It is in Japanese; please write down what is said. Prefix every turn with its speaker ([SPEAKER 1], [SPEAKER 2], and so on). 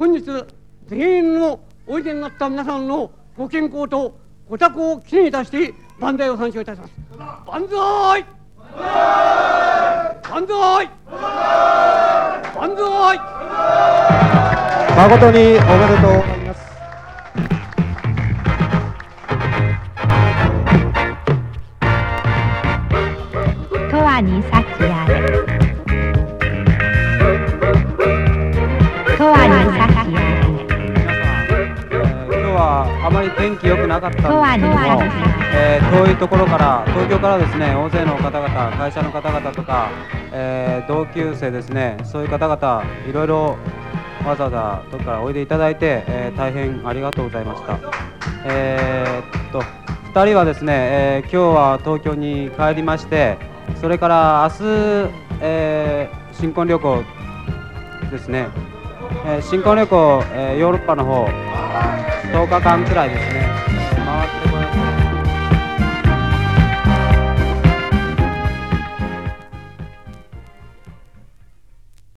[SPEAKER 1] 本日全員のおいでになった皆さんのご健康とご多幸を祈念いたして万歳を参照いたします。万歳万歳万歳。
[SPEAKER 2] 誠におめでとうございます。
[SPEAKER 3] 永遠に幸あれ。永遠に幸あれ。
[SPEAKER 4] 今日はあまり天気良くなかったんですけども、遠いところから東京からですね、大勢の方々、会社の方々とか、同級生ですね、そういう方々いろいろわざわざどこからおいでいただいて、大変ありがとうございました。2人はですね、今日は東京に帰りまして、それから明日、新婚旅行ですね、新婚旅行、ヨーロッパの方10日間くらいですね